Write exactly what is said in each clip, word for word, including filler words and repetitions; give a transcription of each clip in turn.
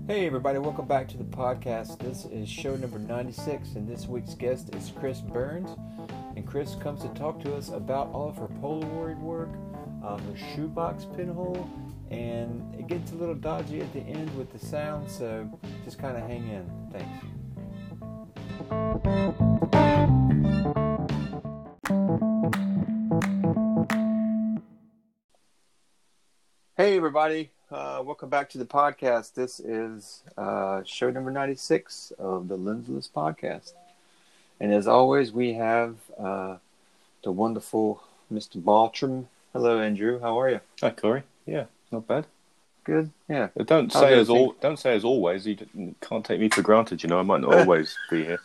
Hey everybody, welcome back to the podcast. This is show number ninety-six, and this week's guest is Chris Burns. And Chris comes to talk to us about all of her Polaroid work, uh, her shoebox pinhole, and it gets a little dodgy at the end with the sound, so just kind of hang in. Thanks. Hey everybody, uh, welcome back to the podcast. This is uh, show number ninety-six of the Lensless Podcast. And as always, we have uh, the wonderful Mister Bartram. Hello, Andrew. How are you? Hi, Corey. Yeah, not bad. Good. Yeah. Don't How's say as everything? all. Don't say as always. You d- can't take me for granted. You know, I might not always be here.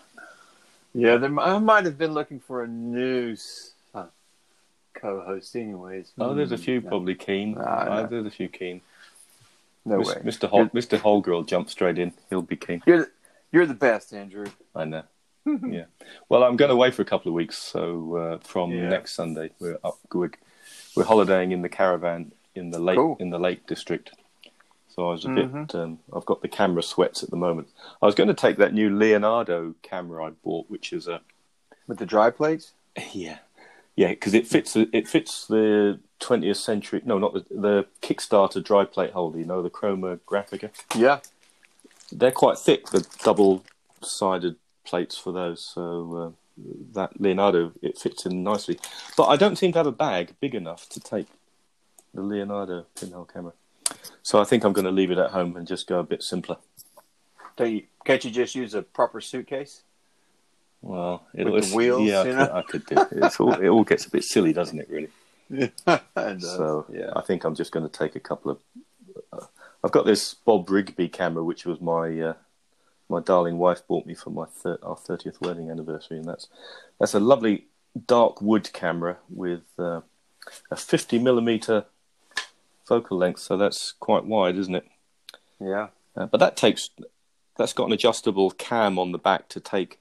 Yeah, there, I might have been looking for a news uh, co-host, anyways. Oh, there's a few No. probably keen. Nah, Uh, no. there's a few keen. No Mis- way. Mister Hol- Mister Holger will jump straight in. He'll be keen. You're the, you're the best, Andrew. I know. Yeah. Well, I'm going away for a couple of weeks. So uh, from Yeah. next Sunday, we're up. We're, we're holidaying in the caravan in the lake Cool. in the Lake District. So I was a Mhm. bit. Um, I've got the camera sweats at the moment. I was going to take that new Leonardo camera I bought, which is a With the dry plates? yeah, yeah, because it fits it fits the twentieth century. No, not the the Kickstarter dry plate holder. You know, the Chroma Graphica. Yeah. They're quite thick, the double-sided plates for those. So uh, that Leonardo, it fits in nicely. But I don't seem to have a bag big enough to take the Leonardo pinhole camera. So I think I'm going to leave it at home and just go a bit simpler. Don't you, can't you just use a proper suitcase? Well, it With the was wheels, yeah, I you could, know? I could do. It's all, it all gets a bit silly, doesn't it? Really. It does, So yeah. I think I'm just going to take a couple of. Uh, I've got this Bob Rigby camera, which was my uh, my darling wife bought me for my thir- our thirtieth wedding anniversary, and that's that's a lovely dark wood camera with uh, a fifty millimeter focal length, so that's quite wide, isn't it? Yeah. Uh, but that takes that's got an adjustable cam on the back to take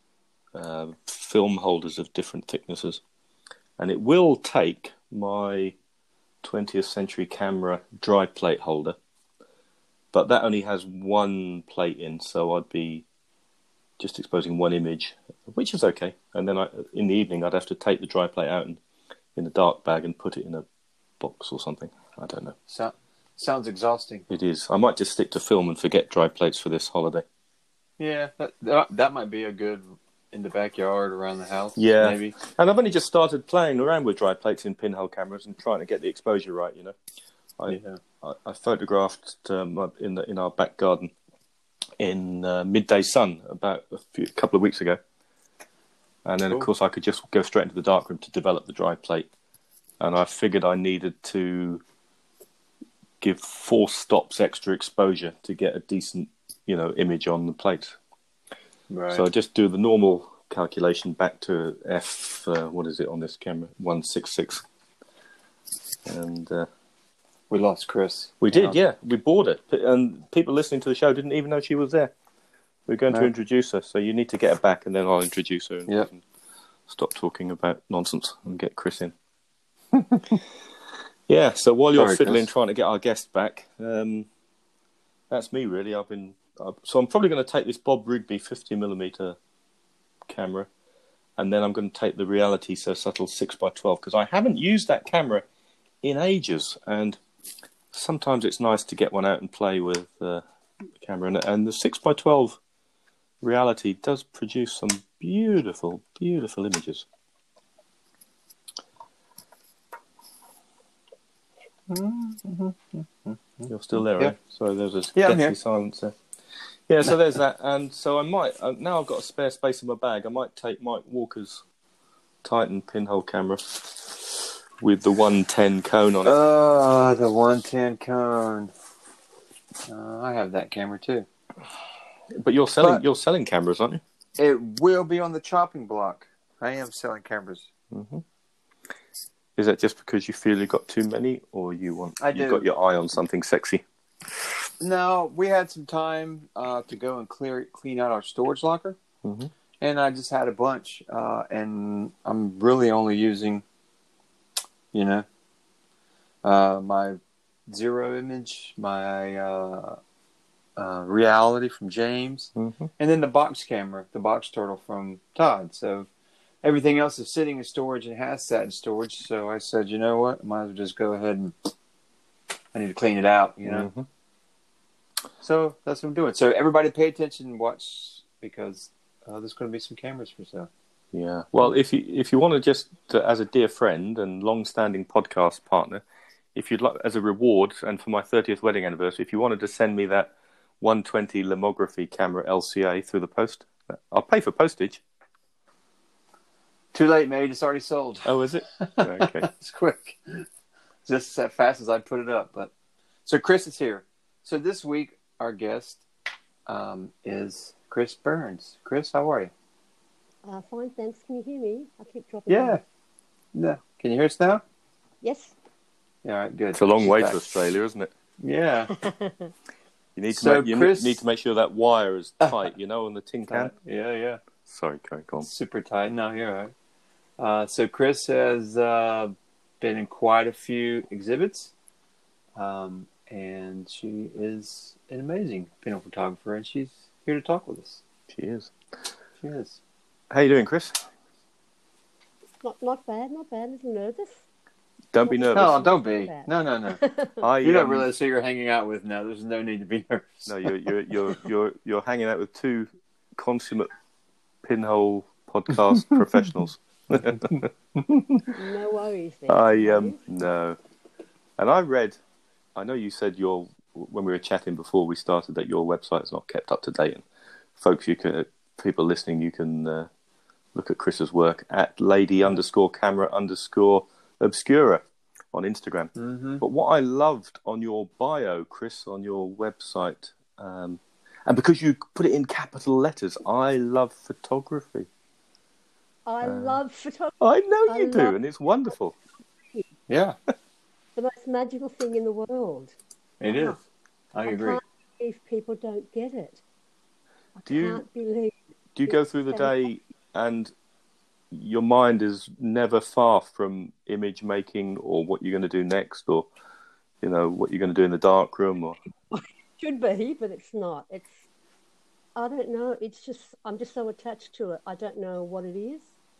uh, film holders of different thicknesses, and it will take my twentieth century camera dry plate holder, but that only has one plate in, so I'd be just exposing one image, which is okay. And then I, in the evening, I'd have to take the dry plate out and, in a dark bag and put it in a box or something. I don't know. So, sounds exhausting. It is. I might just stick to film and forget dry plates for this holiday. Yeah, that, that that might be a good in the backyard, around the house. Yeah. Maybe. And I've only just started playing around with dry plates in pinhole cameras and trying to get the exposure right, you know. I, Yeah. I, I photographed um, in the, in our back garden in uh, midday sun about a few, couple of weeks ago. And then, Cool. of course, I could just go straight into the darkroom to develop the dry plate. And I figured I needed to give four stops extra exposure to get a decent, you know, image on the plate. Right. So I just do the normal calculation back to f, uh, what is it on this camera? one sixty-six. And uh, we lost Chris. we did, yeah. We bought it. And people listening to the show didn't even know she was there. We're going No. to introduce her, so you need to get her back and then I'll introduce her and Yep. and stop talking about nonsense and get Chris in. Yeah, so while you're Sorry, fiddling Chris. trying to get our guest back, um, that's me really. I've been uh, so I'm probably going to take this Bob Rigby fifty millimeter camera, and then I'm going to take the Reality So Subtle six by twelve because I haven't used that camera in ages, and sometimes it's nice to get one out and play with uh, the camera. And, and the six by twelve Reality does produce some beautiful, beautiful images. You're still there, Yeah. right? Sorry, there's a Yeah, I'm deathly here. silence there. Yeah, so there's that, and so I might uh, now I've got a spare space in my bag. I might take Mike Walker's Titan pinhole camera with the one ten cone on it. Oh, the one ten cone. Uh, I have that camera too. But you're selling but- you're selling cameras, aren't you? It will be on the chopping block. I am selling cameras. Mm-hmm. Is that just because you feel you've got too many, or you want I you've do. got your eye on something sexy? No, we had some time uh, to go and clear clean out our storage locker, Mhm. and I just had a bunch, uh, and I'm really only using, you know, uh, my zero image, my uh, uh, Reality from James, Mm-hmm. and then the box camera, the box turtle from Todd. So everything else is sitting in storage and has sat in storage. So I said, you know what? I might as well just go ahead and I need to clean it out, you know? Mm-hmm. So that's what I'm doing. So everybody pay attention and watch because uh, there's going to be some cameras for sale. Yeah. Well, if you if you want to just uh, as a dear friend and long-standing podcast partner, if you'd like as a reward and for my thirtieth wedding anniversary, if you wanted to send me that one twenty Lomography camera L C A through the post, I'll pay for postage. Too late, mate. It's already sold. Oh, is it? Okay. It's quick. Just as fast as I put it up. But so Chris is here. So this week our guest um, is Chris Burns. Chris, how are you? Uh, fine, thanks. Can you hear me? I keep dropping Yeah. out. No. Can you hear us now? Yes. Yeah, all right, good. It's a long She's way back. to Australia, isn't it? Yeah. You need to So, make, you Chris- need to make sure that wire is tight, you know, on the tin can. Yeah, yeah. Sorry, go on. Super tight. No, you're all right. Uh, so Chris has uh, been in quite a few exhibits, um, and she is an amazing pinhole photographer, and she's here to talk with us. She is. She is. How you doing, Chris? Not not bad, not bad. A little nervous. Don't be nervous. No, don't be. No, no, no. I, You don't um, realize who you're hanging out with now. There's no need to be nervous. No, you're you're you're you're you're hanging out with two consummate pinhole podcast professionals. No worries there. I um no, and I read. I know you said your when we were chatting before we started that your website's not kept up to date, and folks, you can people listening, you can uh, look at Chris's work at lady underscore camera underscore obscura on Instagram. Mm-hmm. But what I loved on your bio, Chris, on your website, um, and because you put it in capital letters, I love photography. I uh, love photography. I know I you do, love- and it's wonderful. Yeah, The most magical thing in the world. it is. I I agree. can't believe people don't get it. I Do you- can't believe. Do you go through the day and your mind is never far from image making or what you're going to do next, or you know what you're going to do in the dark room, or Should be, but it's not. It's. I don't know. It's just I'm just so attached to it. I don't know what it is.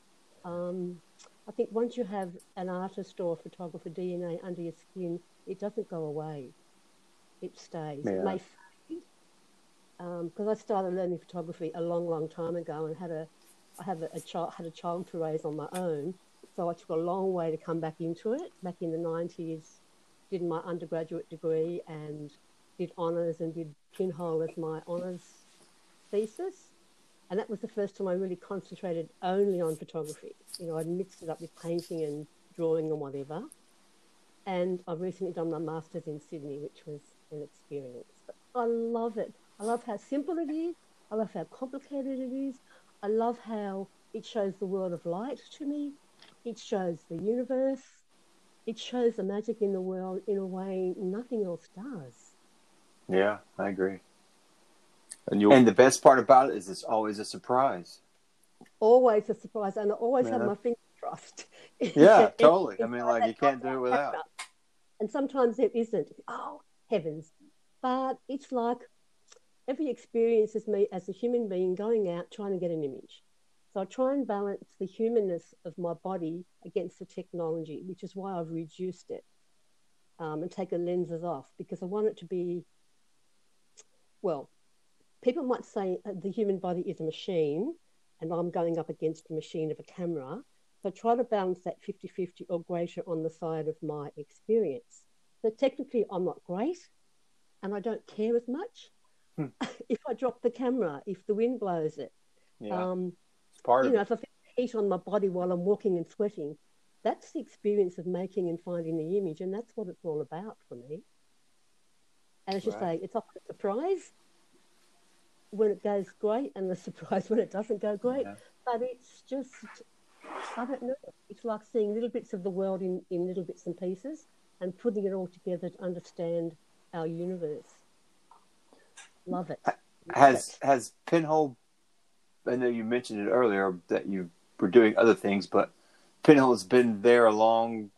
Um, I think once you have an artist or a photographer D N A under your skin, it doesn't go away. It stays. Yeah. It may fade. Because I started learning photography a long, long time ago, and had a, I have a, a child had a child to raise on my own, so I took a long way to come back into it. Back in the nineties, did my undergraduate degree and did honours and did pinhole as my honours thesis. And that was the first time I really concentrated only on photography. You know, I'd mixed it up with painting and drawing and whatever. And I've recently done my master's in Sydney, which was an experience. But I love it. I love how simple it is. I love how complicated it is. I love how it shows the world of light to me. It shows the universe. It shows the magic in the world in a way nothing else does. Yeah, I agree. and you're And the best part about it is it's always a surprise. Always a surprise, and I always have Yeah. my fingers crossed. Yeah, totally. I mean, Inside like, that you can't do it camera. without. And sometimes there isn't. Oh, heavens. But it's like every experience is me as a human being going out trying to get an image. So I try and balance the humanness of my body against the technology, which is why I've reduced it um, and taken lenses off, because I want it to be, well, people might say uh, the human body is a machine and I'm going up against the machine of a camera. So I try to balance that fifty-fifty or greater on the side of my experience. So technically I'm not great and I don't care as much. Hmm. If I drop the camera, if the wind blows it, Yeah, um, it's part you of know, it. if I feel heat on my body while I'm walking and sweating, that's the experience of making and finding the image, and that's what it's all about for me. And as you Right. say, it's often a surprise when it goes great and the surprise when it doesn't go great. Yeah. But it's just, I don't know, it's like seeing little bits of the world in, in little bits and pieces and putting it all together to understand our universe. Love it. Has has Pinhole? I know you mentioned it earlier that you were doing other things, but Pinhole has been there along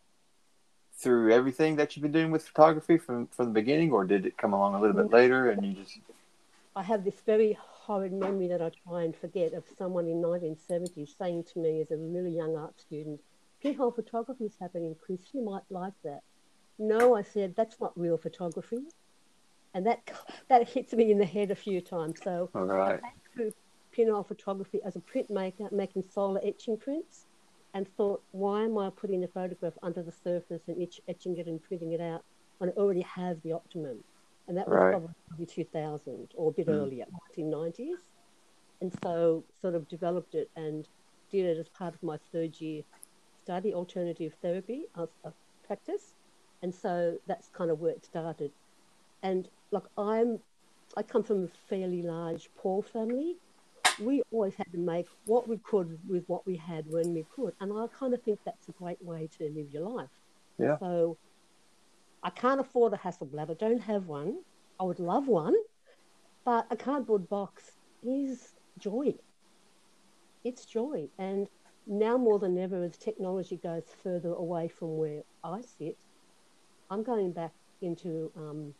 through everything that you've been doing with photography from from the beginning, or did it come along a little bit later and you just? I have this very horrid memory that I try and forget of someone in nineteen seventy saying to me as a really young art student, pinhole photography is happening, Chris, you might like that. No, I said, that's not real photography. And that that hits me in the head a few times. So All right. I went through pinhole photography as a printmaker, making solar etching prints, and thought, why am I putting the photograph under the surface and etch, etching it and printing it out when I already have the optimum? And that was Right. probably two thousand or a bit Mm. earlier, nineteen nineties. And so sort of developed it and did it as part of my third year study, alternative therapy as a practice. And so that's kind of where it started. And like I'm, I come from a fairly large poor family. We always had to make what we could with what we had when we could. And I kind of think that's a great way to live your life. Yeah. So I can't afford a Hasselblad. I don't have one. I would love one. But a cardboard box is joy. It's joy. And now more than ever, as technology goes further away from where I sit, I'm going back into, um,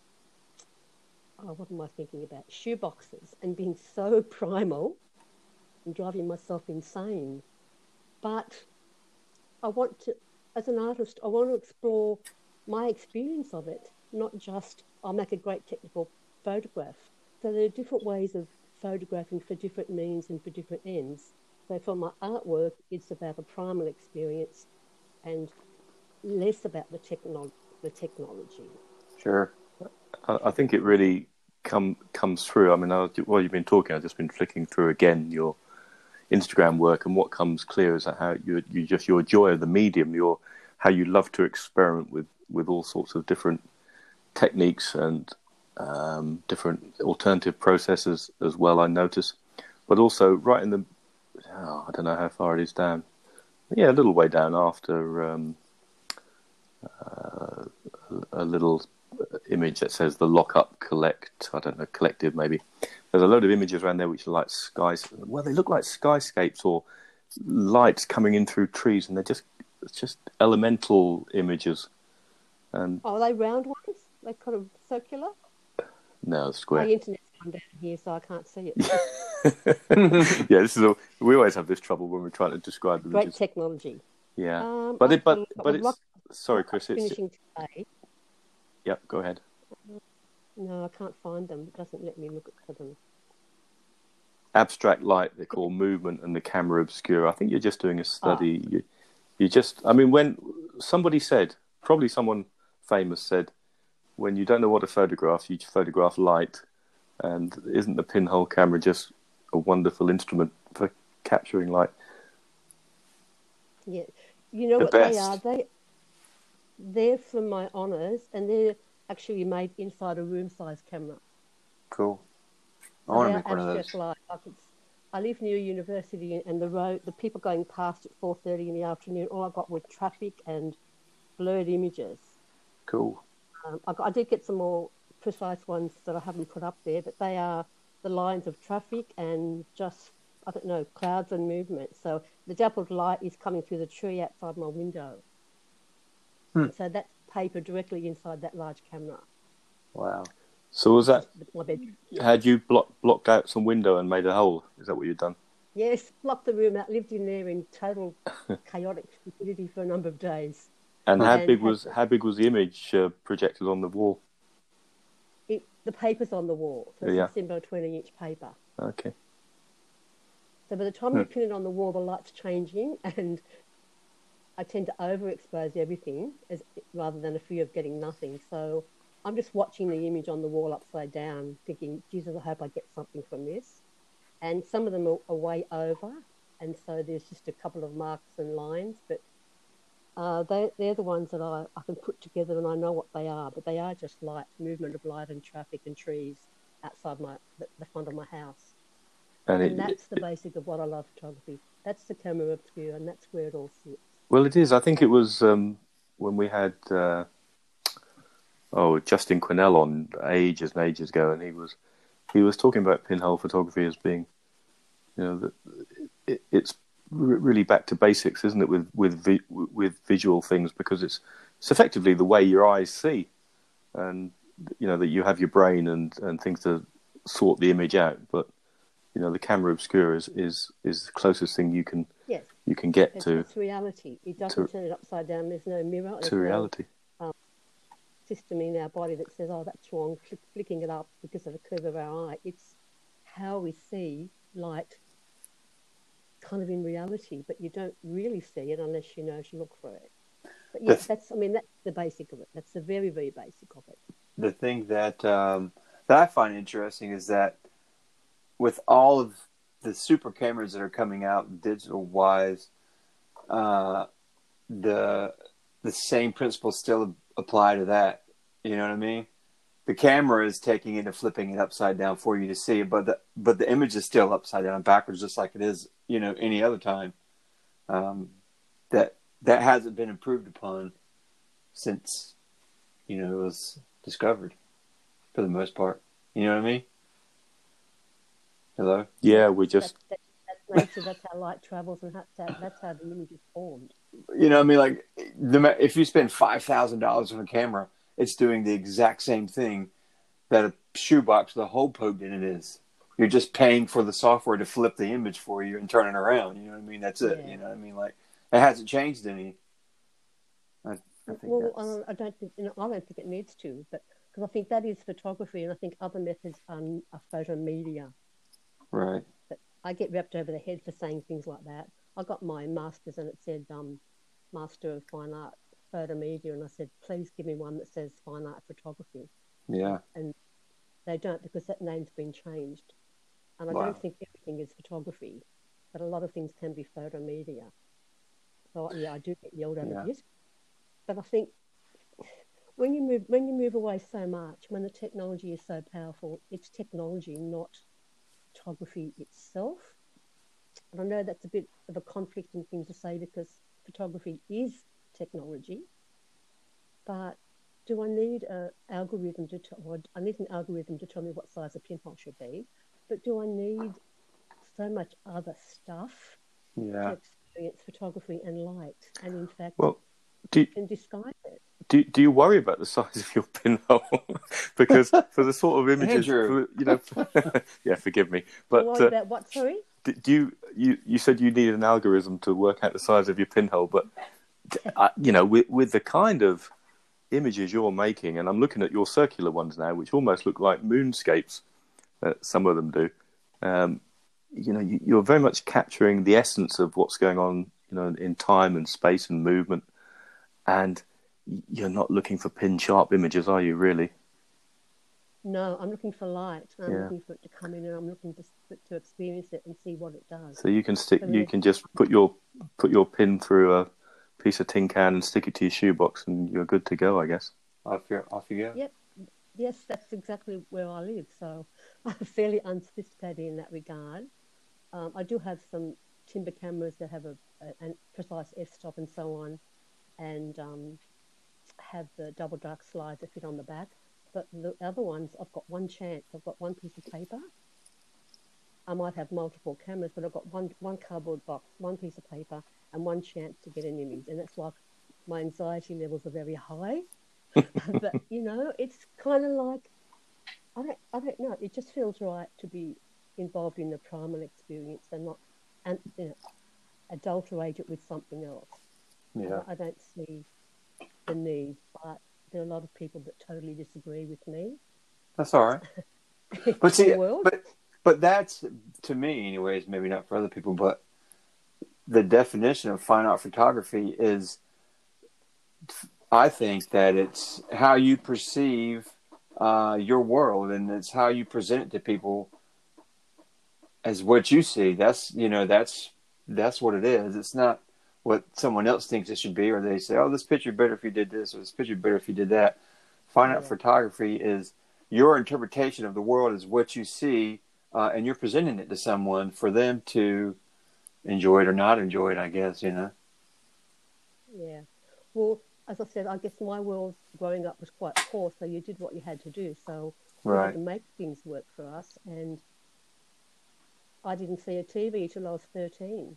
oh, what am I thinking about? Shoe boxes and being so primal and driving myself insane. But I want to, as an artist, I want to explore my experience of it, not just I'll make a great technical photograph. So there are different ways of photographing for different means and for different ends. So for my artwork, it's about a primal experience and less about the, techno- the technology. Sure. I, I think it really come comes through. I mean, I, while you've been talking, I've just been flicking through again your Instagram work, and what comes clear is that how you you just your joy of the medium, your how you love to experiment with with all sorts of different techniques and um, different alternative processes as well. I notice, but also right in the oh, I don't know how far it is down. Yeah, a little way down after um, uh, a little image that says the Lockup Collect. I don't know, collective maybe. There's a load of images around there which are like skies. Well, they look like skyscapes or lights coming in through trees, and they're just it's just elemental images. And Oh, are they round ones? They kind of circular? no, My square. internet's gone down here, so I can't see it. Yeah, this is a, we always have this trouble when we're trying to describe Great images. technology. Yeah, Um, but I it, but think I but would it's like- sorry, Chris. It's Finishing today. yep. Go ahead. No, I can't find them. It doesn't let me look at them. Abstract light they call movement and the camera obscura. I think you're just doing a study. You, you just, I mean, when somebody said, probably someone famous said, when you don't know what to photograph, you photograph light. And isn't the pinhole camera just a wonderful instrument for capturing light? Yeah, you know The what they best. are? They they're from my honours, and they're actually made inside a room-sized camera. Cool. I So want to they're make one of abstract those. light. Like it's, I live near a university, and the road, the people going past at four thirty in the afternoon, all I got were traffic and blurred images. Cool. Um, I, got, I did get some more precise ones that I haven't put up there, but they are the lines of traffic and just, I don't know, clouds and movement. So the dappled light is coming through the tree outside my window. Hmm. So that's paper directly inside that large camera. Wow. So was that, My bedroom. had you block, blocked out some window and made a hole? Is that what you'd done? Yes, blocked the room out, lived in there in total chaotic stupidity for a number of days. And how And big had- was how big was the image uh, projected on the wall? It, the paper's on the wall, so it's Yeah. sixteen by twenty inch paper. Okay. So by the time you pin it on the wall, the light's changing, and I tend to overexpose everything as rather than a fear of getting nothing. So I'm just watching the image on the wall upside down, thinking, Jesus, I hope I get something from this. And some of them are, are way over, and so there's just a couple of marks and lines, but uh, they, they're the ones that I, I can put together and I know what they are, but they are just light, movement of light and traffic and trees outside my the, the front of my house. And And it, that's the basic of what I love photography. That's the camera obscura, and that's where it all sits. well, it is. I think it was um, when we had uh, oh Justin Quinnell on ages and ages ago, and he was he was talking about pinhole photography as being, you know, that it, it's re- really back to basics, isn't it? With with vi- with visual things, because it's it's effectively the way your eyes see, and you know that you have your brain and, and things to sort the image out, but you know, the camera obscura is, is, is the closest thing you can Yes. you can get It's, to it's reality. It doesn't to, turn it upside down. There's no mirror. There's to no reality. um, system in our body that says, oh, that's wrong, Flick, flicking it up because of the curve of our eye. It's how we see light kind of in reality, but you don't really see it unless you know to look for it. But yes, The- that's, I mean, that's the basic of it. That's the very, very basic of it. The thing that um, that I find interesting is that with all of the super cameras that are coming out digital wise, uh, the the same principles still apply to that. You know what I mean? The camera is taking it and flipping it upside down for you to see it, but the but the image is still upside down and backwards, just like it is, you know, any other time. Um, that that hasn't been improved upon since, you know, it was discovered, for the most part. You know what I mean? Hello? Yeah, we just That's, that's, that's nature. That's how light travels, and that's how, that's how the image is formed. You know what I mean? Like, the, if you spend five thousand dollars on a camera, it's doing the exact same thing that a shoebox with a hole poked in it is. You're just paying for the software to flip the image for you and turn it around. You know what I mean? That's it. Yeah. You know what I mean? Like, it hasn't changed any. I, I think Well, that's... I, I don't think you know, I don't think it needs to, but because I think that is photography, and I think other methods are, are photo media. Right. But I get wrapped over the head for saying things like that. I got my master's, and it said um, Master of Fine Art Photo Media, and I said, please give me one that says Fine Art Photography. Yeah. And they don't, because that name's been changed. And I Wow. don't think everything is photography, but a lot of things can be photo media. So yeah, I do get yelled at Yeah. a bit. But I think when you move when you move away so much, when the technology is so powerful, it's technology, not photography itself. And I know that's a bit of a conflicting thing to say because photography is technology. But do I need an algorithm to tell? Well, I need an algorithm to tell me what size a pinhole should be. But do I need so much other stuff Yeah. to experience photography and light? And in fact, well. Do you can disguise it. do do you worry about the size of your pinhole? Because for the sort of images, Andrew. for, you know, yeah, forgive me, But but worry uh, about what? Sorry. do you you you said you needed an algorithm to work out the size of your pinhole, but uh, you know, with with the kind of images you're making, and I'm looking at your circular ones now, which almost look like moonscapes. Uh, some of them do. Um, you know, you, you're very much capturing the essence of what's going on, you know, in time and space and movement. And you're not looking for pin sharp images, are you? Really? No, I'm looking for light. I'm Yeah. looking for it to come in, and I'm looking to to experience it and see what it does. So you can stick, So you there's- can just put your put your pin through a piece of tin can and stick it to your shoebox, and you're good to go, I guess. Off you, off you go. Yep. Yes, that's exactly where I live. So I'm fairly unsophisticated in that regard. Um, I do have some timber cameras that have a, a, a precise f-stop and so on, and um, have the double dark slides that fit on the back. But the other ones, I've got one chance. I've got one piece of paper. I might have multiple cameras, but I've got one one cardboard box, one piece of paper, and one chance to get an image. And that's like my anxiety levels are very high. But you know, it's kind of like I don't I don't know. It just feels right to be involved in the primal experience and not and you know adulterate it with something else. Yeah. I, I don't see the need, but there are a lot of people that totally disagree with me. That's all right. In But see, the world. but but that's, to me, anyways. Maybe not for other people, but the definition of fine art photography is, I think that it's how you perceive uh, your world, and it's how you present it to people as what you see. That's you know that's that's what it is. It's not what someone else thinks it should be, or they say, "Oh, this picture better if you did this," or "This picture better if you did that." Fine art Yeah. photography is your interpretation of the world is what you see, uh, and you're presenting it to someone for them to enjoy it or not enjoy it, I guess, you know. Yeah. Well, as I said, I guess my world growing up was quite poor, so you did what you had to do. So we Right. had to make things work for us. And I didn't see a T V till I was thirteen.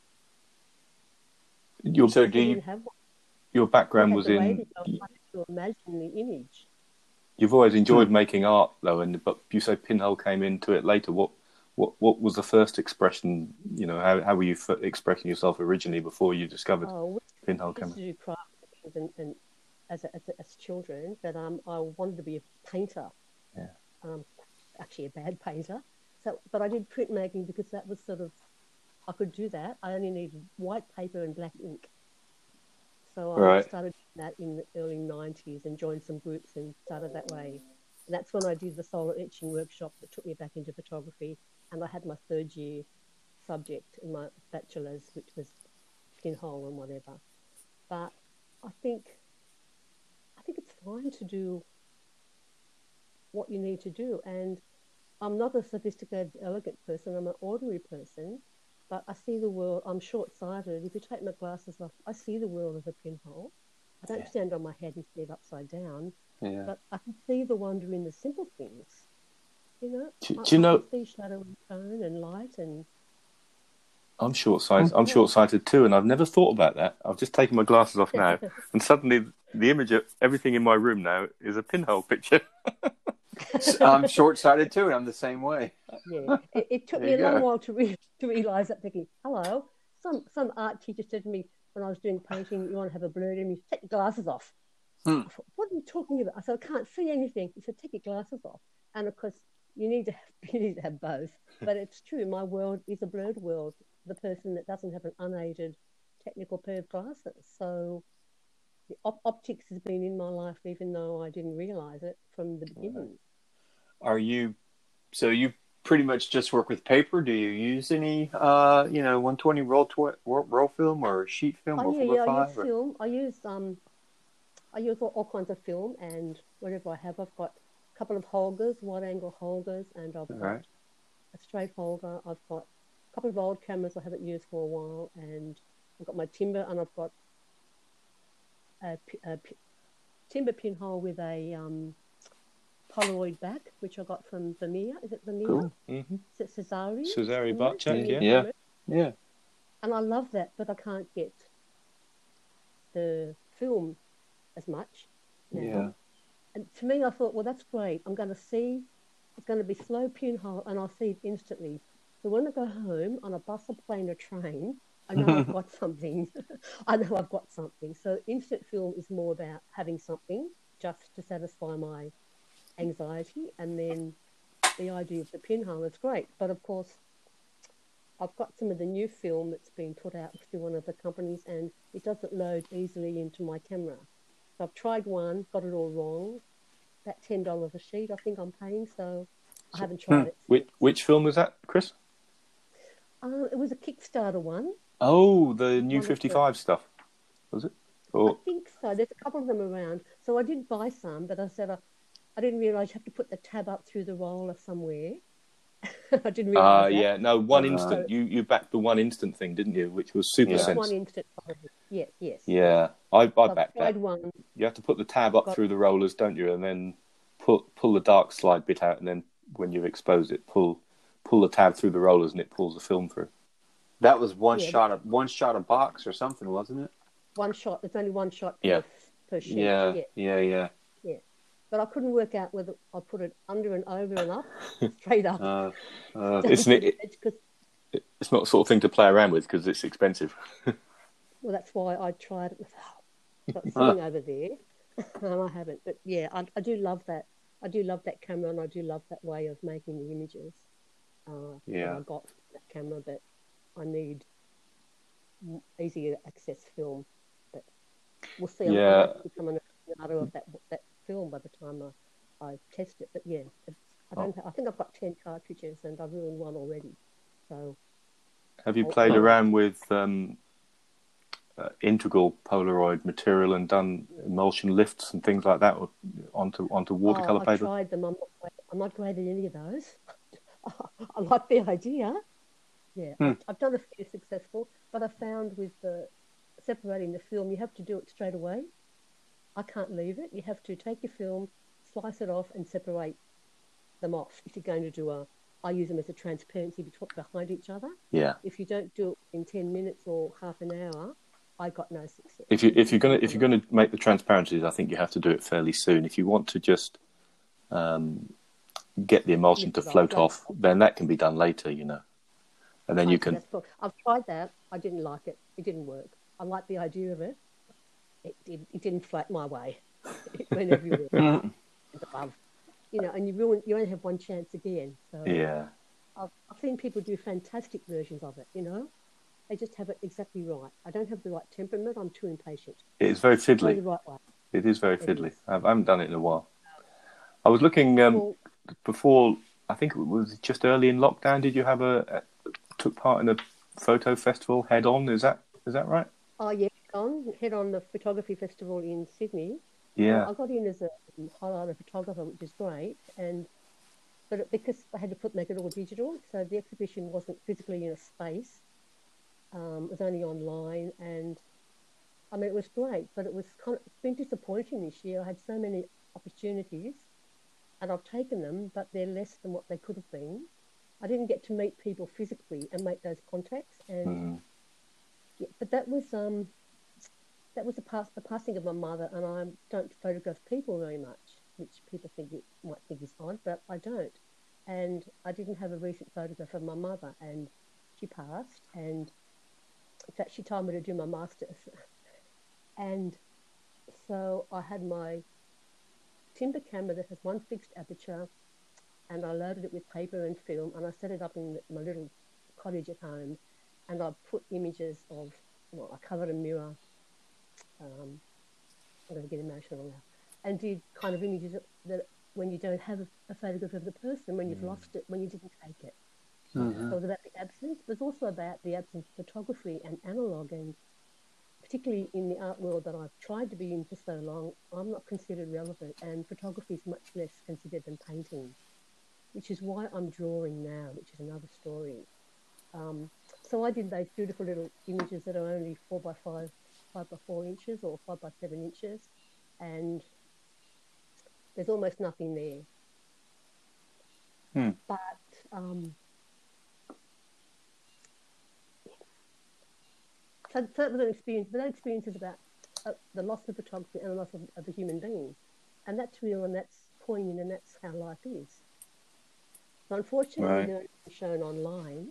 Your So We do you, didn't have one. your We background had was the in radio. I had to imagine the image. You've always enjoyed making art, though, and but you say Pinhole came into it later. What what what was the first expression? You know, how how were you f- expressing yourself originally before you discovered Oh, Pinhole we came used to in? do craft and, and as, a, as, a, as children, but um, I wanted to be a painter. Yeah. Um, actually, a bad painter. So, but I did printmaking because that was sort of I could do that. I only needed white paper and black ink. So I Right. started that in the early nineties and joined some groups and started that way. And that's when I did the solar etching workshop that took me back into photography. And I had my third year subject in my bachelor's, which was pinhole and whatever. But I think I think it's fine to do what you need to do. And I'm not a sophisticated, elegant person. I'm an ordinary person. But I see the world, I'm short-sighted. If you take my glasses off, I see the world as a pinhole. I don't Yeah. stand on my head and see it upside down, Yeah. but I can see the wonder in the simple things. You know, Do, I, do you I know? can see shadow and tone and light and... I'm short-sighted. I'm short-sighted too, and I've never thought about that. I've just taken my glasses off now, and suddenly the image of everything in my room now is a pinhole picture. I'm short-sighted too, and I'm the same way. Yeah, it, it took There me a you long go. while to, re- to realise that, thinking, hello, some some art teacher said to me when I was doing painting, you want to have a blurred image, take your glasses off. Hmm. I thought, what are you talking about? I said, I can't see anything. He said, take your glasses off. And of course, you need to have, you need to have both. But it's true, my world is a blurred world. The person that doesn't have an unaided technical pair of glasses. So the op- optics has been in my life, even though I didn't realise it from the beginning. Are you? So you pretty much just work with paper? Do you use any, uh, you know, one twenty roll tw- roll film or sheet film Oh or yeah, four yeah. by I use five? Or... film. I use um, I use all, all kinds of film, and whatever I have, I've got a couple of Holgers, wide-angle Holgers, and I've All got right. a straight Holger. I've got a couple of old cameras I haven't used for a while, and I've got my timber, and I've got a, a timber pinhole with a um, Polaroid back, which I got from Vermeer. Is it Vermeer? Cool. Mm-hmm. Is it Cesare? Cesare Barchak, yeah. Yeah. Yeah. And I love that, but I can't get the film as much now. Yeah. And to me, I thought, well, that's great. I'm going to see, it's going to be slow pinhole, and I'll see it instantly. So when I go home on a bus, a plane, or train, I know I've got something. I know I've got something. So instant film is more about having something just to satisfy my anxiety, and then the idea of the pinhole is great. But of course, I've got some of the new film that's been put out through one of the companies, and it doesn't load easily into my camera. So I've tried one, got it all wrong. About ten dollars a sheet, I think I'm paying, so I haven't tried Hmm. it. Which which film was that, Chris? Um, it was a Kickstarter one. Oh, the new One of the- fifty-five stuff, was it? I Or think so. There's a couple of them around. So I did buy some, but I said I, I didn't realise you have to put the tab up through the roller somewhere. I didn't realise uh, that. yeah, no, one Uh, instant. You you backed the one instant thing, didn't you? Which was Super Yeah. Sense. One instant. Yes, yes. Yeah, I I So I've backed tried that. one. You have to put the tab up Got- through the rollers, don't you? And then pull pull the dark slide bit out, and then when you've exposed it, pull pull the tab through the rollers, and it pulls the film through. That was one Yeah, shot of one shot a box or something, wasn't it? One shot. There's only one shot per, Yeah. per sheet. Yeah. yeah. Yeah. Yeah. But I couldn't work out whether I put it under and over and up, straight up. Uh, uh, It's Down an- to the edge, 'cause- It's not the sort of thing to play around with because it's expensive. well, that's why I tried it. Got it sitting over there, and I haven't. But yeah, I, I do love that. I do love that camera, and I do love that way of making the images. Uh, Yeah. that I got from that camera, but I need easier access film. But we'll see. Yeah. I'm, I'm becoming an aficionado of that that film by the time I, I test it. But yeah, it's, I don't. I think I've got ten cartridges, and I've ruined one already. So Have you Oh, played oh. around with um, uh, integral Polaroid material and done emulsion lifts and things like that or onto onto watercolor oh, I've paper? tried them. I'm not, great- I'm not great at any of those. I like the idea. Yeah, Hmm. I've, I've done a few successful, but I found with the separating the film, you have to do it straight away. I can't leave it. You have to take your film, slice it off, and separate them off. If you're going to do a, I use them as a transparency between behind each other. Yeah. If you don't do it in ten minutes or half an hour, I got no success. If you if you're gonna if you're gonna make the transparencies, I think you have to do it fairly soon. If you want to just um, get the emulsion to Mix it float up. off, then that can be done later, you know. And then you Okay, can. that's cool. I've tried that. I didn't like it. It didn't work. I like the idea of it. It, it, it didn't float my way. It went everywhere. And above. You know, and you ruin, you only have one chance again. So Yeah. I've, I've seen people do fantastic versions of it, you know. They just have it exactly right. I don't have the right temperament. I'm too impatient. It is very Go the fiddly. right way. It is very It fiddly. is. I haven't done it in a while. I was looking um, Well, before. I think it was just early in lockdown. Did you have a, a took part in a photo festival head on? Is that is that right? oh yeah, on head on the photography festival in Sydney. Yeah. And I got in as a highlighter photographer, which is great. And but it, because I had to put make it all digital, so the exhibition wasn't physically in a space. Um, it was only online, and I mean it was great, but it was kind of it's been disappointing this year. I had so many opportunities, and I've taken them, but they're less than what they could have been. I didn't get to meet people physically and make those contacts, and Mm. yeah, but that was um that was the pass the passing of my mother, and I don't photograph people very much, which people think it might think is odd, but I don't. And I didn't have a recent photograph of my mother, and she passed, and in fact she told me to do my masters, and so I had my timber camera that has one fixed aperture, and I loaded it with paper and film, and I set it up in my little cottage at home, and I put images of, well, I covered a mirror, um, I'm going to get emotional now, and did kind of images that when you don't have a, a photograph of the person, when you've mm. lost it, when you didn't take it. Mm-hmm. So it was about the absence, but it's also about the absence of photography and analogue, and particularly in the art world that I've tried to be in for so long, I'm not considered relevant, and photography is much less considered than painting, which is why I'm drawing now, which is another story. Um, so I did those beautiful little images that are only four by five, five by four inches or five by seven inches, and there's almost nothing there. Hmm. But um, so, so that was an experience, but that experience is about uh, the loss of photography and the loss of, of a human being, and that's real and that's poignant and that's how life is. So unfortunately, right. They're shown online.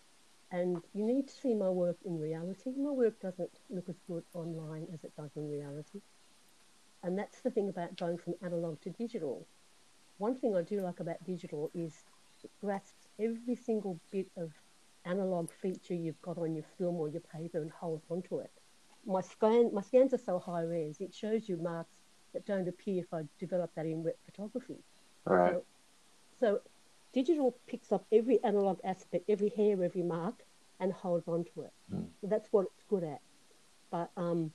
And you need to see my work in reality. My work doesn't look as good online as it does in reality. And that's the thing about going from analog to digital. One thing I do like about digital is it grasps every single bit of analog feature you've got on your film or your paper and holds onto it. My scan, my scans are so high res, it shows you marks that don't appear if I develop that in wet photography. All right. So, so digital picks up every analog aspect, every hair, every mark, and holds on to it. Mm. So that's what it's good at. But um,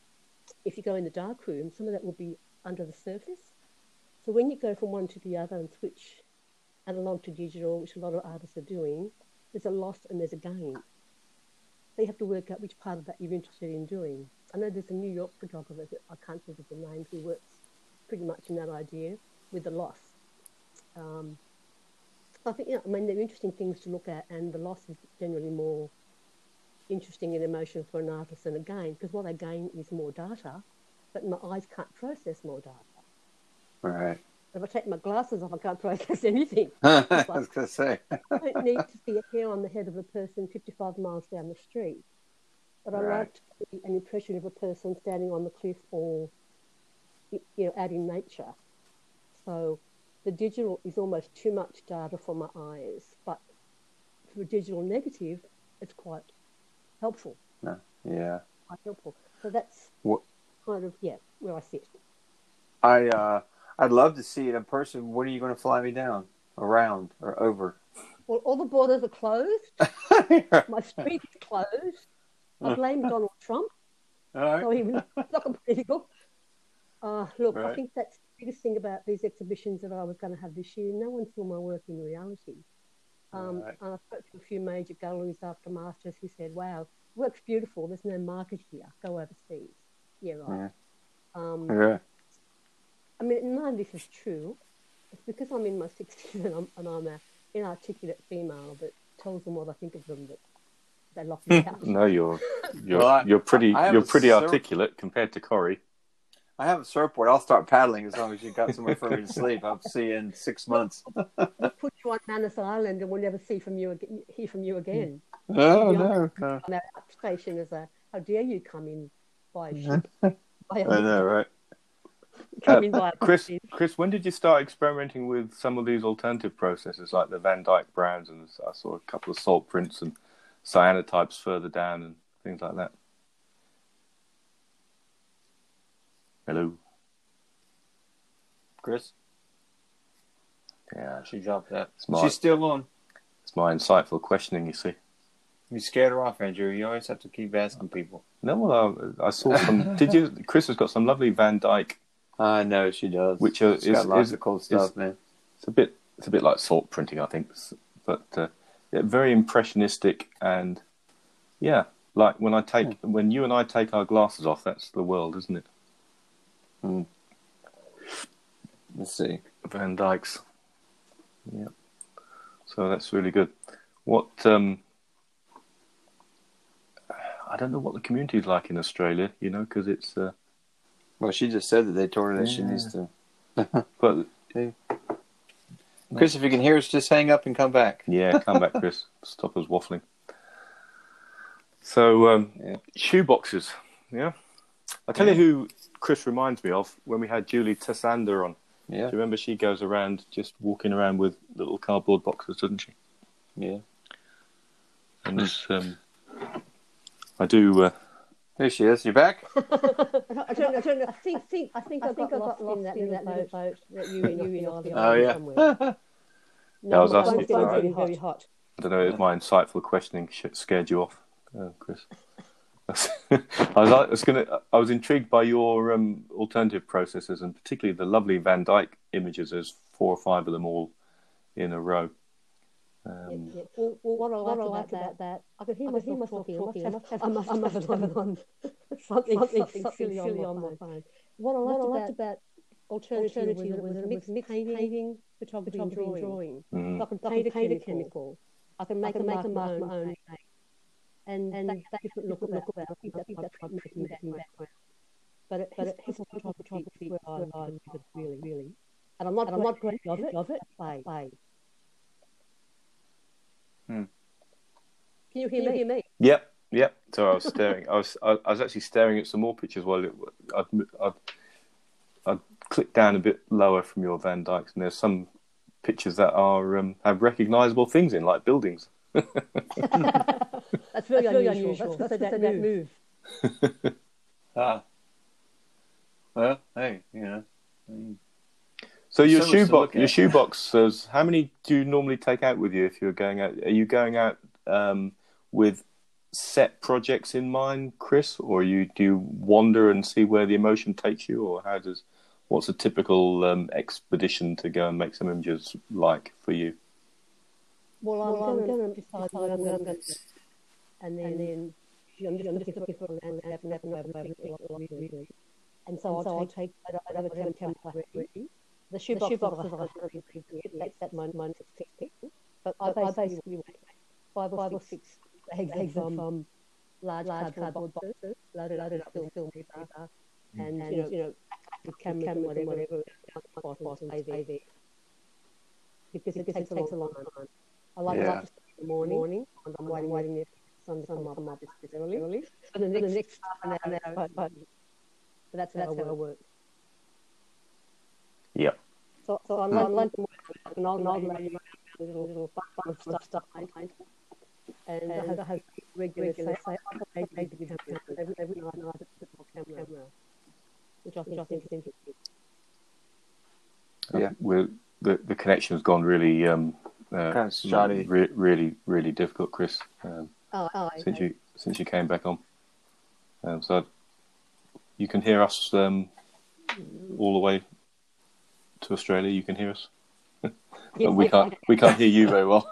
if you go in the dark room, some of that will be under the surface. So when you go from one to the other and switch analog to digital, which a lot of artists are doing, there's a loss and there's a gain. So you have to work out which part of that you're interested in doing. I know there's a New York photographer, I can't think of the name, who works pretty much in that idea with the loss. Um, I think, yeah, I mean, they're interesting things to look at, and the loss is generally more interesting and emotional for an artist than a gain, because what they gain is more data, but my eyes can't process more data. Right. If I take my glasses off, I can't process anything. I like, was going to say. I don't need to see a hair on the head of a person fifty-five miles down the street, but I right. like to see an impression of a person standing on the cliff or, you know, out in nature. So the digital is almost too much data for my eyes, but for a digital negative, it's quite helpful. No. Yeah. Quite helpful. So that's what? kind of, yeah, where I sit. I, uh, I'd love to see it in person. When are you going to fly me down? Around or over? Well, all the borders are closed. My street is closed. I blame Donald Trump. All right. So he was not political. Uh, look, right. I think that's the biggest thing about these exhibitions that I was going to have this year. No one saw my work in reality. Um, right. And I spoke to a few major galleries after Masters who said, wow, work's beautiful. There's no market here. Go overseas. Yeah, right. Yeah. Um, yeah. I mean, none of this is true. It's because I'm in my sixties and I'm, and I'm an inarticulate female that tells them what I think of them that they lock me out. No, you're you're well, I, you're pretty I, I you're pretty several, articulate compared to Corey. I have a surfboard. I'll start paddling as long as you got somewhere for me to sleep. I'll see you in six months. We'll put you on Manus Island, and we'll never see from you ag- hear from you again. Oh, You'll be no. on no. that station as a, how dare you come in by a ship? By a, I know, right? come in by a Chris, ship. Chris, when did you start experimenting with some of these alternative processes, like the Van Dyke browns, and I saw a couple of salt prints and cyanotypes further down and things like that? Hello, Chris? yeah, She dropped that. my- She's still on. it's my insightful questioning. You see. You scared her off, Andrew. You always have to keep asking people. No, well, I, I saw some. Did you? Chris has got some lovely Van Dyke. I know she does. Which are- She's is- got lots is- of cool stuff, is- man. It's a bit. It's a bit like salt printing, I think, but uh, yeah, very impressionistic and yeah, like when I take when you and I take our glasses off, that's the world, isn't it? Mm. Let's see. Van Dyke's. Yeah. So that's really good. What um, I don't know what the community is like in Australia, you know, because it's. Uh, Well, she just said that they told her that she Yeah. needs to. but Chris, if you can hear us, just hang up and come back. yeah, come back, Chris. Stop us waffling. So um, Yeah. shoe boxes, yeah. I tell Yeah. you who Chris reminds me of when we had Julie Tessander on. Yeah, Do you remember she goes around just walking around with little cardboard boxes, doesn't she? yeah. And it's, um, I do. Uh, There she is. You back? I don't, I don't know. I think, I think, I think I, think I got lost in that, in that little boat that you and you in Ireland Oh, yeah. somewhere. Yeah, I was my asking phone's if, uh, getting very hot. I don't know if my insightful questioning sh- scared you off, uh, Chris. I was, I was gonna. I was intrigued by your um, alternative processes, and particularly the lovely Van Dyke images. There's four or five of them all in a row. Um, Yeah, yeah. Well, well, what I like, what I like about, that, I can hear myself, myself talking. talking. I must have, I must, I must have it on something, something, something silly, silly on my phone. What I liked, what I liked about, about alternative was, was, was a mixed painting, painting photography, and drawing. drawing. mm, So I can paint, paint a chemical. I can make, I can make a mark my own. And, and that, that different look about, look about. I think that's quite making background. But it, but it, his photography is where I live it really, really. And I'm not, and I'm not great of it, of it. Play, play. Hmm. Can you hear me? Hear me? Yep, yep. So I was staring. I was. I, I was actually staring at some more pictures while it, I'd, I'd, I'd clicked down a bit lower from your Van Dykes, and there's some pictures that are um, have recognisable things in, like buildings. That's very That's unusual. unusual. That's, that's, that's that move. Ah. Well, hey, you know. I mean, So your So much to shoebox, look your at. shoebox says, how many do you normally take out with you if you're going out? Are you going out um, with set projects in mind, Chris, or you do you wander and see where the emotion takes you, or how does what's a typical um, expedition to go and make some images like for you? Well, I'm, well, I'm going to decide what I'm going to do. And then, and then I'm just looking for people and have and have and have really. And so I'll, so I'll take I'll have a template ready. The shoebox is that's that's my my six. But I basically five or five or six bags of um, large cardboard boxes loaded loaded up with film paper and you know you know with cameras and whatever bottles and A V because it takes a long time. I like Yeah. like to start in the morning, morning and I'm waiting waiting there for the sun to come up this early. And the next, next half an hour, but that's how I work. Yep. So, so I'm like, like an old, an old lady, little, little bundle of stuff, stuff painted. And, and I have regular, say, say, I paint every, every, every night, night at the camera, which I think, which I think is interesting. Yeah. We're, the the connection's gone really um, uh, Kind of shoddy. re- really really difficult, Chris. Um, Oh, oh, since okay. you since you came back on, um, so you can hear us um, all the way to Australia. You can hear us, but we can't we can't hear you very well.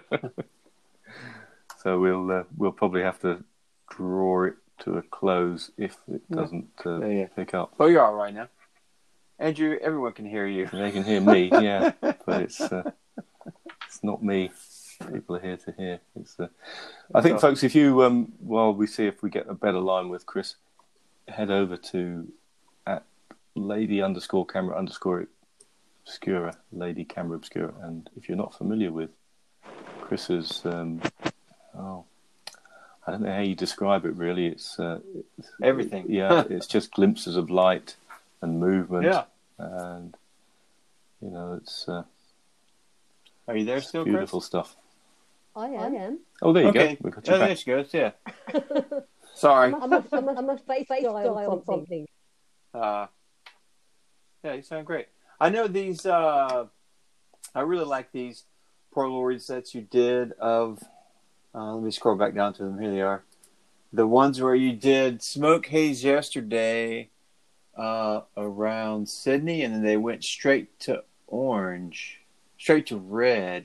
So we'll uh, we'll probably have to draw it to a close if it doesn't uh, Yeah, yeah. pick up. Oh, you're all right now. Andrew, everyone can hear you. They can hear me, yeah, but it's uh, it's not me. People are here to hear. It's. Uh, I think, folks, if you um, while we see if we get a better line with Chris, head over to at lady underscore camera underscore obscura, lady camera obscura. And if you're not familiar with Chris's, um, oh, I don't know how you describe it really. It's uh, Everything. Yeah, it's just glimpses of light and movement. Yeah. And, you know, it's, uh, Are you there it's still, beautiful Chris? stuff. I am. I am. Oh, there you Okay. go. We've got you Oh, back. there she goes. Yeah. Sorry. I'm a, I'm a, I'm a face guy on something. Uh, yeah, you sound great. I know these. Uh, I really like these Polaroid sets you did of. Uh, let me scroll back down to them. Here they are. The ones where you did Smoke Haze yesterday uh, around Sydney, and then they went straight to orange, straight to red.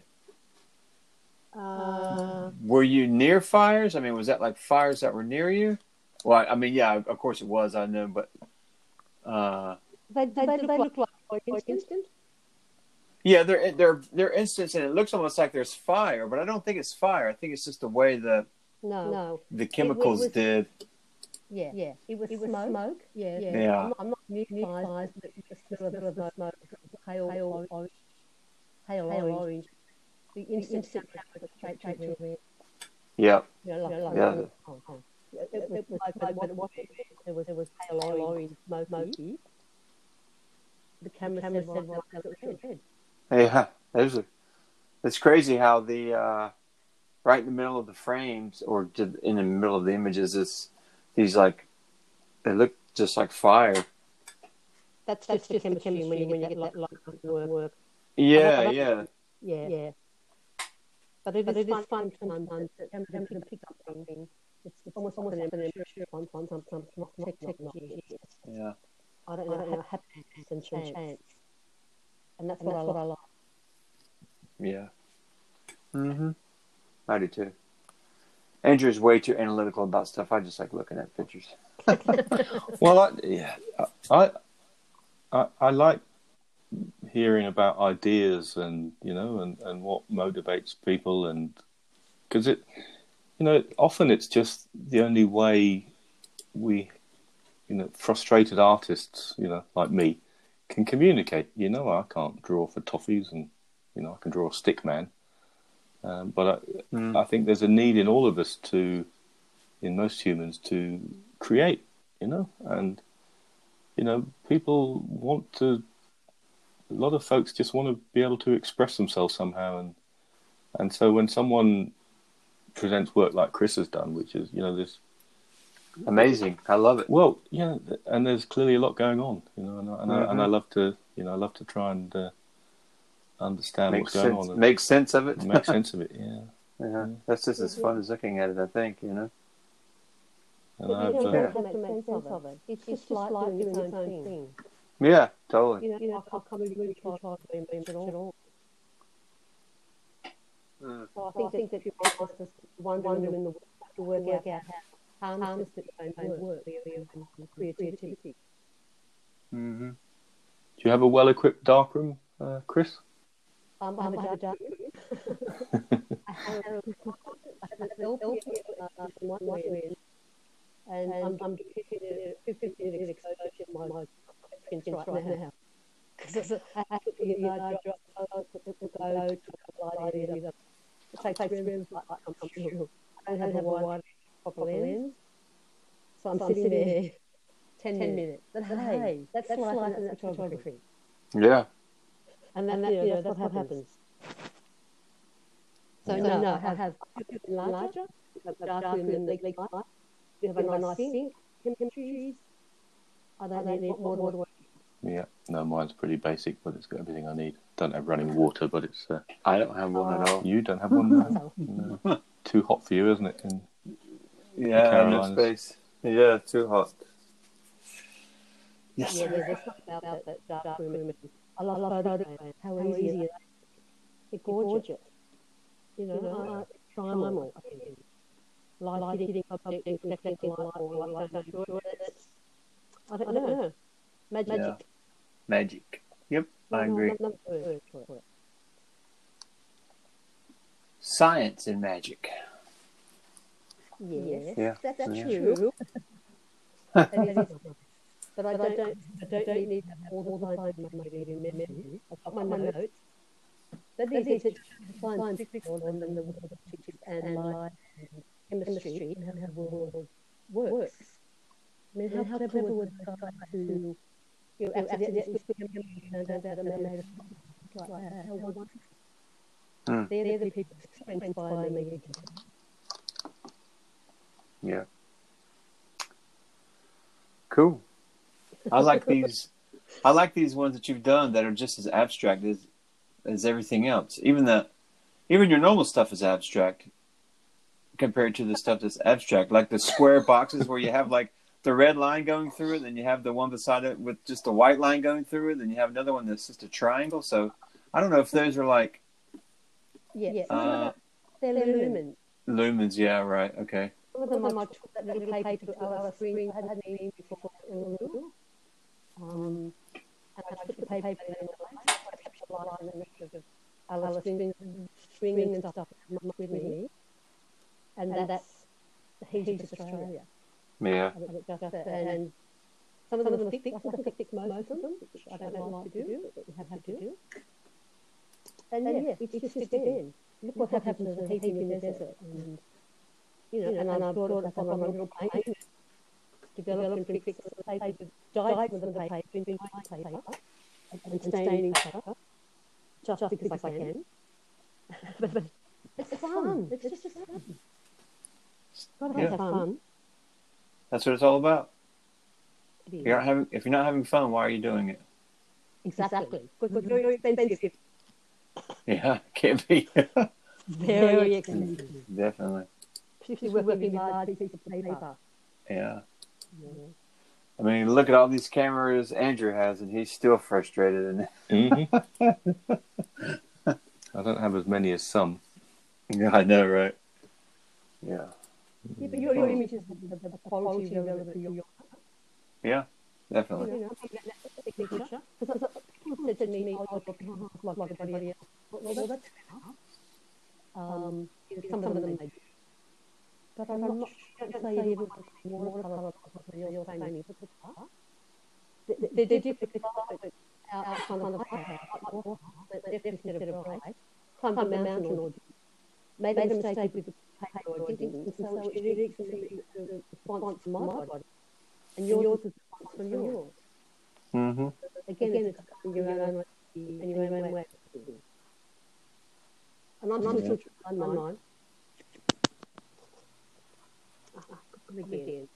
Uh, Were you near fires? I mean, was that like fires that were near you? Well, I mean, yeah, of course it was. I know, but uh, they, they, they, they look like, like instant. yeah, they're they're they're instants, and it looks almost like there's fire, but I don't think it's fire. I think it's just the way the No, no. the chemicals it was, did. Yeah, yeah. It was, it was smoke. smoke. Yeah, yeah. Yeah. I'm not, I'm not near fires, but the smell of the smoke, pale, pale orange, pale orange. orange. The instant straight straight to red. Yeah. You know, like, like, Yeah. like, oh, oh. It, it, it was like, but it wasn't. It was, it was pale orange, smoky. The camera, the camera said, "Well, red." red. Yeah, there's a. It's crazy how the uh, right in the middle of the frames, or to, in the middle of the images, is these like they look just like fire. That's, That's just the chemistry, chemistry when you, when you get that light work. work. Yeah, yeah, yeah, yeah. But it, but is, it is fun sometimes that camera can pick up something. It's, it's almost almost like an impression on some some some technology. yeah. I don't know, I don't know happiness and chance, and that's, and what, that's I what I like. Yeah. Mm-hmm. I do too. Andrew's way too analytical about stuff. I just like looking at pictures. Well, I, yeah, I, I, I like hearing about ideas and you know and, and what motivates people, and because it, you know, often it's just the only way we, you know, frustrated artists, you know, like me, can communicate. You know, I can't draw for toffees, and you know, I can draw a stick man. Um, but I, mm. I think there's a need in all of us to, in most humans, to create, you know, and, you know, people want to, a lot of folks just want to be able to express themselves somehow. And, and so when someone presents work like Chris has done, which is, you know, this. Amazing. I love it. Well, yeah, and there's clearly a lot going on, you know, and, and, mm-hmm. I, and I love to, you know, I love to try and, uh, understand make what's sense, going on. And make sense of it. Make sense of it, yeah. yeah. Yeah. That's just as fun as looking at it, I think, you know. And I've, you uh, have to make sense of it. It's just like doing its own thing. thing. Yeah, totally. You know, you know I can't really try to be at all. Mm. So I think, so I think that people are just wondering in the work to work, work out how harness its own work, the creativity. Mm-hmm. Do you have a well-equipped darkroom, uh, Chris? Um, I have a dark room. I have an L P uh, in one room, and I'm, I'm fifty minute exposure to my prints right now. Because I have to be a large drop, to go to a light area. It takes rooms like that come through. I don't have a wide proper lens, so I'm sitting there ten minutes. But hey, that's life and that's photography. Yeah. And, that, and that, you know, that's, that's what happens. So, so no, no, I have, have larger, darker in the leg light. You have a nice sink, chemistries. I don't need more water. Yeah, no, mine's pretty basic, but it's got everything I need. Don't have running water, but it's... Uh, I don't have one oh. at all. You don't have one? No. No. Too hot for you, isn't it? In yeah, no space. Yeah, too hot. Yes, yeah, there's something about that dark room. I love, I love photographs. How, How easy it is. It's gorgeous. You know, you know uh, primal. Light, light hitting objects, reflecting light, or light going through it. I don't, I don't know. know. Magic. Yeah. Magic. Yep, no, I agree. No, no, no. Science and magic. Yes, yeah. that's, that's yeah. true. but I don't, I don't need to have all the time in my reading memory. I've got my notes. But these are science fiction and then the world of physics and life and chemistry and how the world works. I mean, how clever would the guy who you know, accidentally split chemistry turned out that it made a like that? How wonderful. Mm. They're the people who inspire me. Yeah. Cool. I like these. I like these ones that you've done that are just as abstract as as everything else. Even the, even your normal stuff is abstract compared to the stuff that's abstract, like the square boxes where you have like the red line going through it, then you have the one beside it with just a white line going through it, then you have another one that's just a triangle. So I don't know if those are like. Yeah, uh, they're lumens. Lumens. Yeah. Right. Okay. Some of them I took that little paper to our screen. I hadn't been before in the room. Um, and I put the paper in the light, I kept the light in the midst of our string, string and stuff with me. And that's the Heat of Australia. Yeah. And some of them are thick, I think I fix most of them, which I don't like to do, but we have to do. And yeah, it's just again, look what happens to the heat in the desert. And, you know, and I brought it up on a real paper, developed and fixed the paper, dyed some of the paper into white paper, and staining paper, just because I can. but, but it's fun. It's just fun. Gotta Yeah. have fun. That's what it's all about. It is. If you're not having, if you're not having fun, why are you doing it? Exactly. Because very expensive. Yeah, can't be. Very expensive. Definitely. Particularly working with large pieces of paper. Yeah. Yeah. I mean, look at all these cameras Andrew has, and he's still frustrated. And Mm-hmm. I don't have as many as some. yeah, I know, right? Yeah. Yeah, but your, your images have the quality relevant to your. Yeah, definitely. You know, that's a picture. Because people said to me, "Oh, your picture looks like everybody else." Well, that's um, some of them they do. But I'm not sure. Don't say everyone's watercolour because you're saying when you put the car. They're different. Out front of the house, but definitely instead of bright, climbed a mountain or made a mistake with the paper or didn't, and so it reads the response from my body, and yours is the response from yours. Mm-hmm. Again, it's your own and your own way. And I'm still trying mine. Again.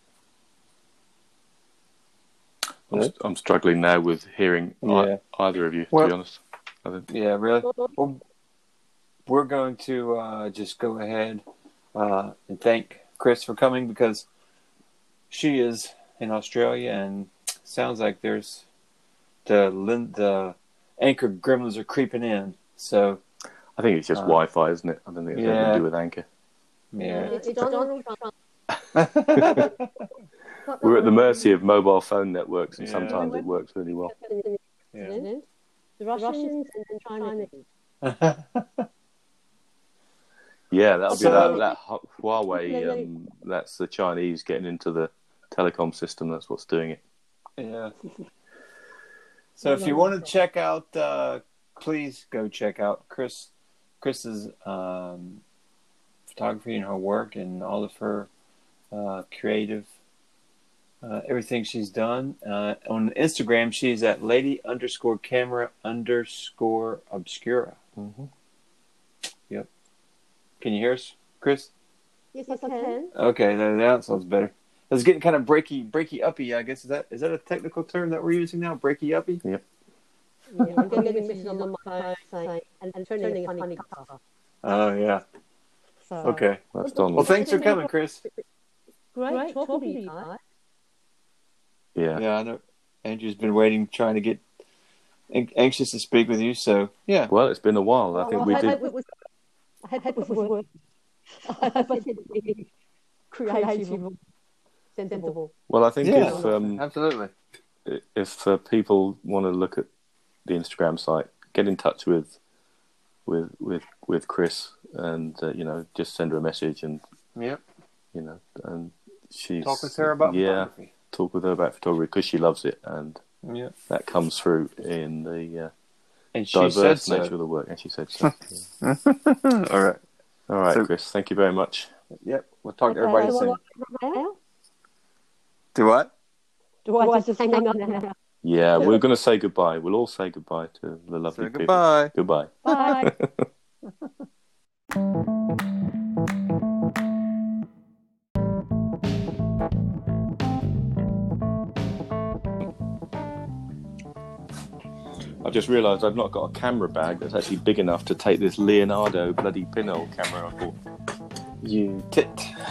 I'm, st- I'm struggling now with hearing Yeah. I- either of you, Well- to be honest. I think. Yeah, really. Well, we're going to uh, just go ahead uh, and thank Chris for coming because she is in Australia, and sounds like there's the the anchor gremlins are creeping in. So I think it's just Uh, Wi-Fi, isn't it? I don't think it's anything yeah. to do with Anchor. yeah, It's Donald Trump. We're at the mercy of mobile phone networks, and Yeah. sometimes it works really well. yeah. The Russians and the Chinese. Yeah, that'll be So- that, that Hu- Huawei. Um, that's the Chinese getting into the telecom system. That's what's doing it. Yeah. So if you want to check out, uh, please go check out Chris, Chris's um, photography and her work and all of her uh, creative, uh, everything she's done. Uh, on Instagram, she's at lady underscore camera underscore obscura. Mm-hmm. Yep. Can you hear us, Chris? Yes, I can. Okay, that, that sounds better. It's getting kind of breaky, breaky uppy. I guess is that is that a technical term that we're using now? Breaky uppy. Yep. Yeah, I'm getting messages on my phone saying, and, and turning a funny colour. Oh yeah. So, Okay. That's Donald. Well, thanks for coming, Chris. Great talking to you guys. Yeah. Yeah, I know. Andrew's been waiting, trying to get an- anxious to speak with you. So yeah. Well, it's been a while. I think we I did. hope it was. I hope it was worth. I hope I said be creative, sensible. Well, I think Yeah. if um, Absolutely. if uh, people want to look at the Instagram site, get in touch with with with with Chris, and uh, you know, just send her a message, and Yep. you know, and she's Talk with her about yeah, photography. talk with her about photography because she loves it, and Yeah. that comes through in the uh, And she said diverse so. nature of the work. And she said so. Yeah. All right. All right, So- Chris. Thank you very much. Yep. We'll talk to Okay, everybody do I soon. hang up? Do what? Do I just hang up now? Yeah, we're going to say goodbye. We'll all say goodbye to the lovely Say people. goodbye. Goodbye. Bye. I've just realised I've not got a camera bag that's actually big enough to take this Leonardo bloody pinhole camera I bought. You tit.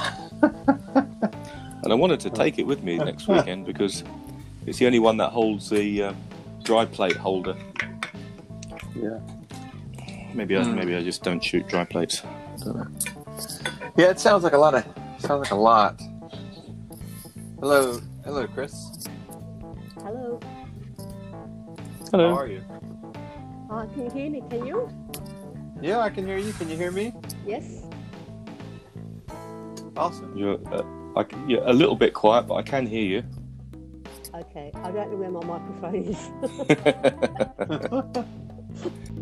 And I wanted to take it with me next weekend because it's the only one that holds the uh, dry plate holder. Yeah. Maybe I, Mm. maybe I just don't shoot dry plates. I don't know. Yeah, it sounds like a lot of. Sounds like a lot. Hello, hello, Chris. Hello. Hello. How are you? Uh, can you hear me? Can you? Yeah, I can hear you. Can you hear me? Yes. Awesome. You're, uh, I, c- you're a little bit quiet, but I can hear you. Okay. I don't know where my microphone is.